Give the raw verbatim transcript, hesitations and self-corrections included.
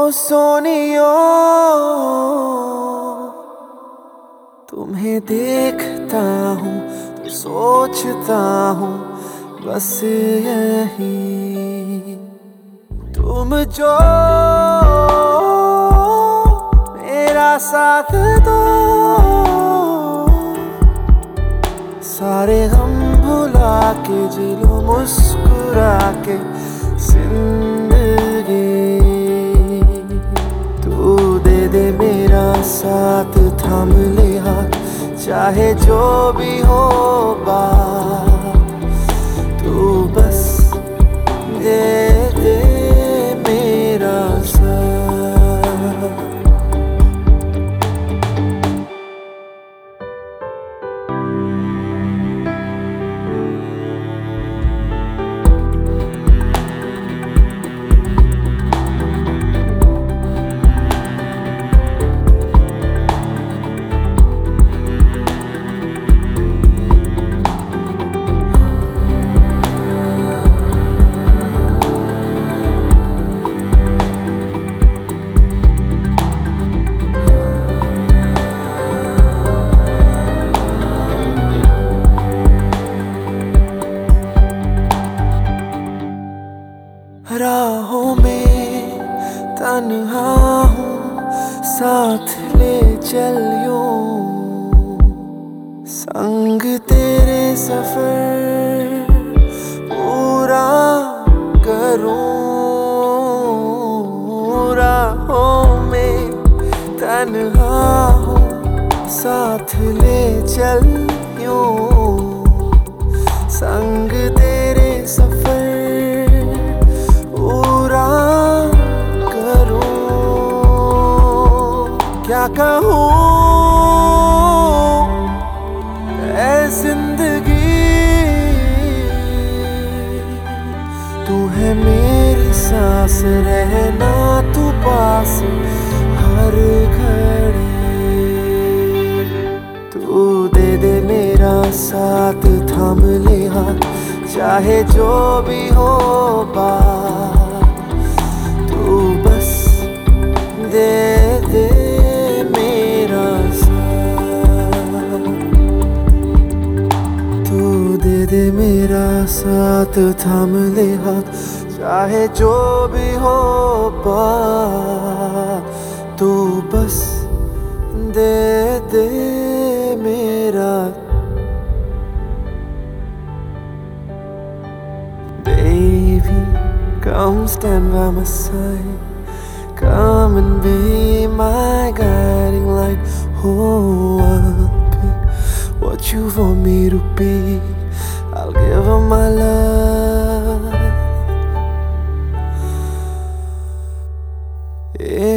सोनियो, तुम्हें देखता हूँ तो सोचता हूँ बस यही, तुम जो मेरा साथ दो, सारे गम भुला के जी लो मुस्कुरा के जिंदगी। तू दे दे मेरा साथ, थाम ले हाथ, चाहे जो भी हो बात, तू बस दे दे मेरा साथ। राहों में तन्हा हूँ, साथ ले चलियो, संग तेरे सफर पूरा करूँ। राहों में तन्हा हूँ, साथ ले चलियो, संग तेरे सफर क्या कहूँ ऐ जिंदगी, तू है मेरी सांस, रहना तू पास हर घड़ी। तू दे दे मेरा साथ, थाम ले हाथ, चाहे जो भी हो बात, तू बस दे दे दे मेरा साथ, थाम ले हाथ, चाहे जो भी हो बात, तू बस दे दे मेरा। Baby, come stand by my side, come and be my guiding light. Oh, I'll be what you want me to be, I'll give her my love. Yeah.